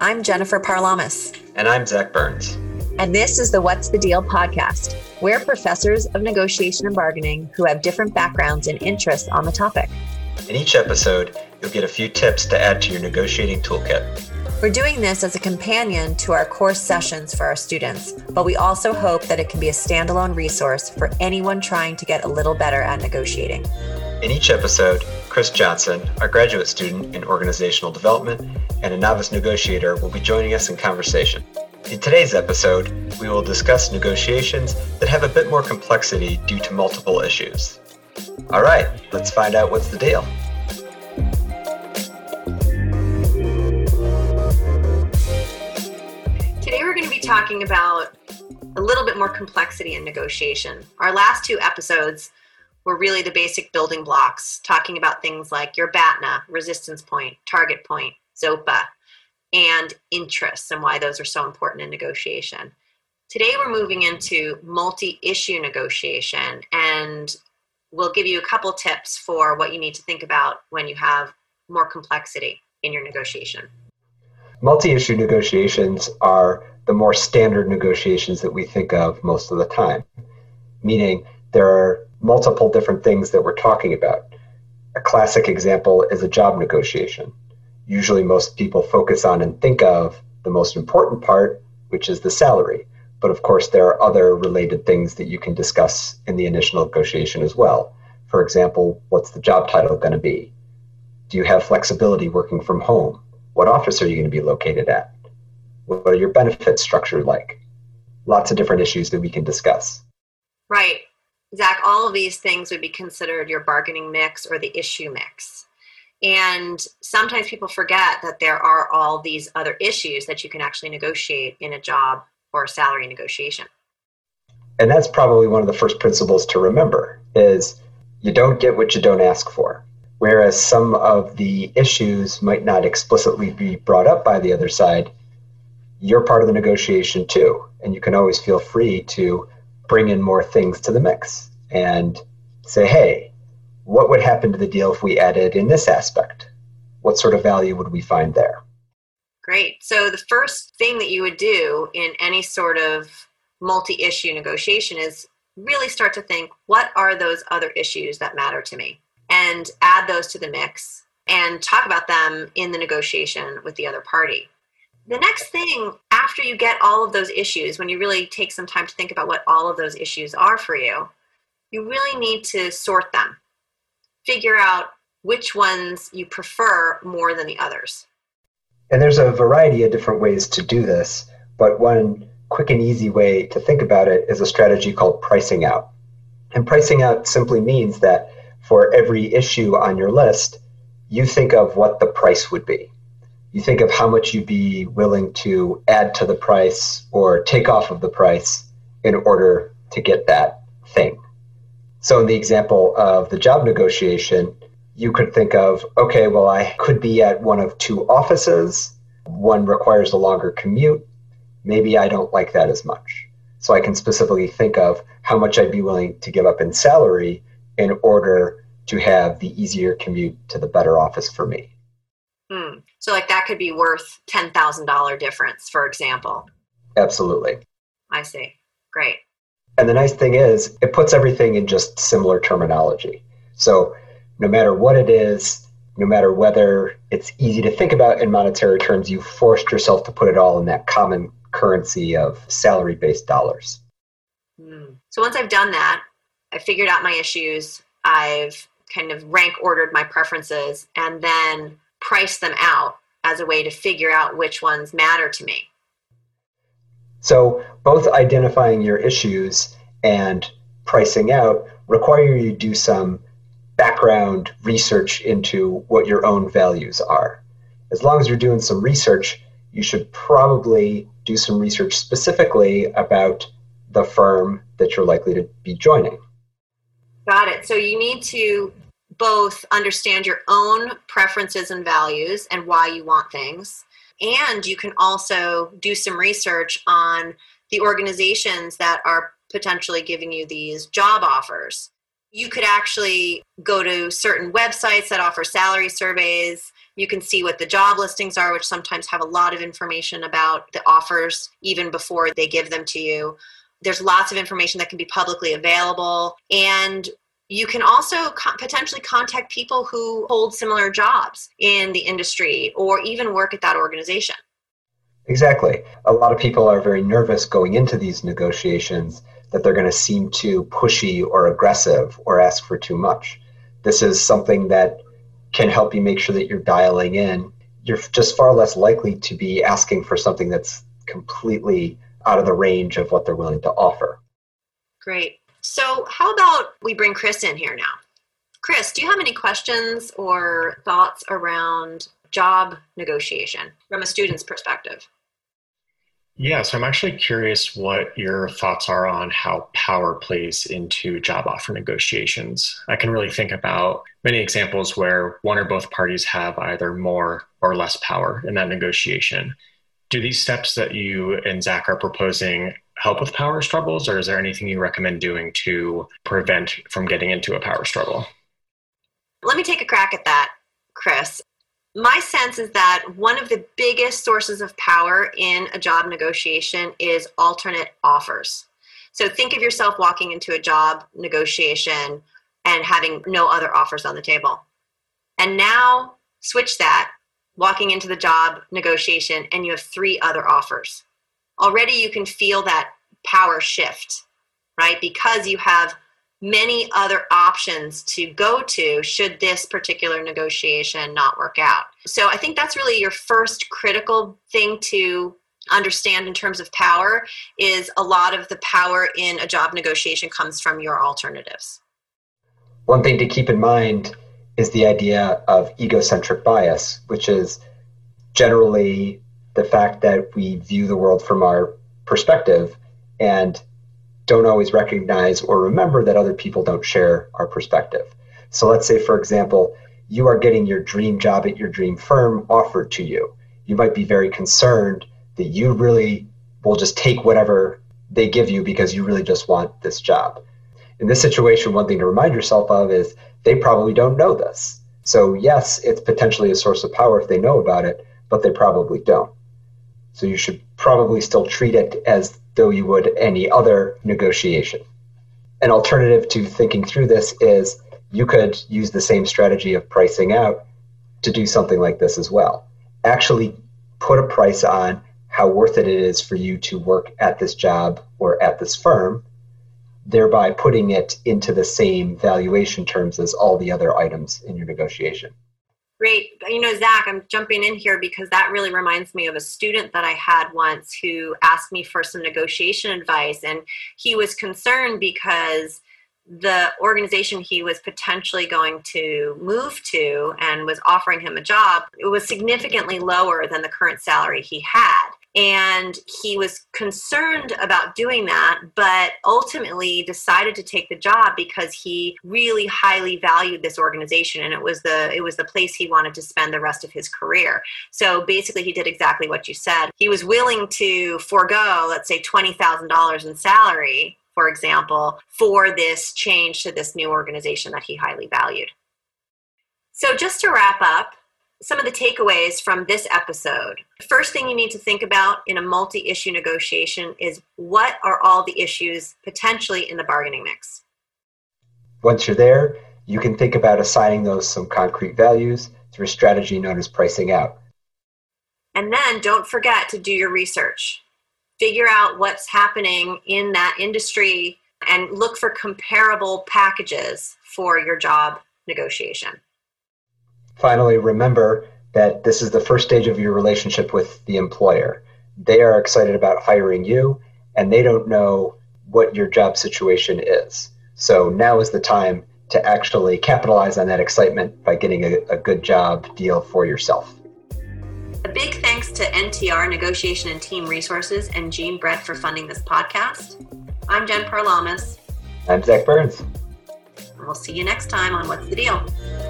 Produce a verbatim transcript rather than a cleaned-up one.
I'm Jennifer Parlamas. And I'm Zach Burns. And this is the What's the Deal podcast. We're professors of negotiation and bargaining who have different backgrounds and interests on the topic. In each episode, you'll get a few tips to add to your negotiating toolkit. We're doing this as a companion to our course sessions for our students, but we also hope that it can be a standalone resource for anyone trying to get a little better at negotiating. In each episode, Chris Johnson, our graduate student in organizational development and a novice negotiator, will be joining us in conversation. In today's episode, we will discuss negotiations that have a bit more complexity due to multiple issues. All right, let's find out what's the deal. Today we're going to be talking about a little bit more complexity in negotiation. Our last two episodes were really the basic building blocks, talking about things like your B A T N A, resistance point, target point, ZOPA, and interests and why those are so important in negotiation. Today we're moving into multi-issue negotiation, and we'll give you a couple tips for what you need to think about when you have more complexity in your negotiation. Multi-issue negotiations are the more standard negotiations that we think of most of the time, meaning there are multiple different things that we're talking about. A classic example is a job negotiation. Usually most people focus on and think of the most important part, which is the salary. But of course, there are other related things that you can discuss in the initial negotiation as well. For example, what's the job title going to be? Do you have flexibility working from home? What office are you going to be located at? What are your benefits structured like? Lots of different issues that we can discuss. Right. Zach, all of these things would be considered your bargaining mix or the issue mix. And sometimes people forget that there are all these other issues that you can actually negotiate in a job or salary negotiation. And that's probably one of the first principles to remember is you don't get what you don't ask for. Whereas some of the issues might not explicitly be brought up by the other side, you're part of the negotiation too. And you can always feel free to bring in more things to the mix and say, hey, what would happen to the deal if we added in this aspect? What sort of value would we find there? Great. So the first thing that you would do in any sort of multi-issue negotiation is really start to think, what are those other issues that matter to me? And add those to the mix and talk about them in the negotiation with the other party. The next thing, after you get all of those issues, when you really take some time to think about what all of those issues are for you, you really need to sort them. Figure out which ones you prefer more than the others. And there's a variety of different ways to do this, but one quick and easy way to think about it is a strategy called pricing out. And pricing out simply means that for every issue on your list, you think of what the price would be. You think of how much you'd be willing to add to the price or take off of the price in order to get that thing. So in the example of the job negotiation, you could think of, okay, well, I could be at one of two offices. One requires a longer commute. Maybe I don't like that as much. So I can specifically think of how much I'd be willing to give up in salary in order to have the easier commute to the better office for me. Hmm. So like that could be worth ten thousand dollars difference, for example. Absolutely. I see. Great. And the nice thing is it puts everything in just similar terminology. So no matter what it is, no matter whether it's easy to think about in monetary terms, you've forced yourself to put it all in that common currency of salary-based dollars. Hmm. So once I've done that, I figured out my issues, I've kind of rank ordered my preferences, and then price them out as a way to figure out which ones matter to me. So both identifying your issues and pricing out require you to do some background research into what your own values are. As long as you're doing some research, you should probably do some research specifically about the firm that you're likely to be joining. Got it. So you need to both understand your own preferences and values and why you want things. And you can also do some research on the organizations that are potentially giving you these job offers. You could actually go to certain websites that offer salary surveys, You can see what the job listings are, which sometimes have a lot of information about the offers even before they give them to you. There's lots of information that can be publicly available. And you can also co- potentially contact people who hold similar jobs in the industry or even work at that organization. Exactly. A lot of people are very nervous going into these negotiations that they're going to seem too pushy or aggressive or ask for too much. This is something that can help you make sure that you're dialing in. You're just far less likely to be asking for something that's completely out of the range of what they're willing to offer. Great. So how about we bring Chris in here now? Chris, do you have any questions or thoughts around job negotiation from a student's perspective? Yeah, so I'm actually curious what your thoughts are on how power plays into job offer negotiations. I can really think about many examples where one or both parties have either more or less power in that negotiation. Do these steps that you and Zach are proposing help with power struggles, or is there anything you recommend doing to prevent from getting into a power struggle? Let me take a crack at that, Chris. My sense is that one of the biggest sources of power in a job negotiation is alternate offers. So think of yourself walking into a job negotiation and having no other offers on the table. And now switch that, walking into the job negotiation, and you have three other offers. Already you can feel that power shift, right? Because you have many other options to go to should this particular negotiation not work out. So I think that's really your first critical thing to understand in terms of power is a lot of the power in a job negotiation comes from your alternatives. One thing to keep in mind is the idea of egocentric bias, which is generally the fact that we view the world from our perspective and don't always recognize or remember that other people don't share our perspective. So let's say, for example, you are getting your dream job at your dream firm offered to you. You might be very concerned that you really will just take whatever they give you because you really just want this job. In this situation, one thing to remind yourself of is they probably don't know this. So yes, it's potentially a source of power if they know about it, but they probably don't. So you should probably still treat it as though you would any other negotiation. An alternative to thinking through this is you could use the same strategy of pricing out to do something like this as well. Actually put a price on how worth it it is for you to work at this job or at this firm, thereby putting it into the same valuation terms as all the other items in your negotiation. Great. You know, Zach, I'm jumping in here because that really reminds me of a student that I had once who asked me for some negotiation advice. And he was concerned because the organization he was potentially going to move to and was offering him a job, it was significantly lower than the current salary he had. And he was concerned about doing that, but ultimately decided to take the job because he really highly valued this organization, and it was the it was the place he wanted to spend the rest of his career. So basically, he did exactly what you said. He was willing to forego, let's say, twenty thousand dollars in salary, for example, for this change to this new organization that he highly valued. So just to wrap up, some of the takeaways from this episode. The first thing you need to think about in a multi-issue negotiation is what are all the issues potentially in the bargaining mix? Once you're there, you can think about assigning those some concrete values through a strategy known as pricing out. And then don't forget to do your research. Figure out what's happening in that industry and look for comparable packages for your job negotiation. Finally, remember that this is the first stage of your relationship with the employer. They are excited about hiring you, and they don't know what your job situation is. So now is the time to actually capitalize on that excitement by getting a, a good job deal for yourself. A big thanks to N T R Negotiation and Team Resources and Jean Brett for funding this podcast. I'm Jen Parlamas. I'm Zach Burns. And we'll see you next time on What's the Deal?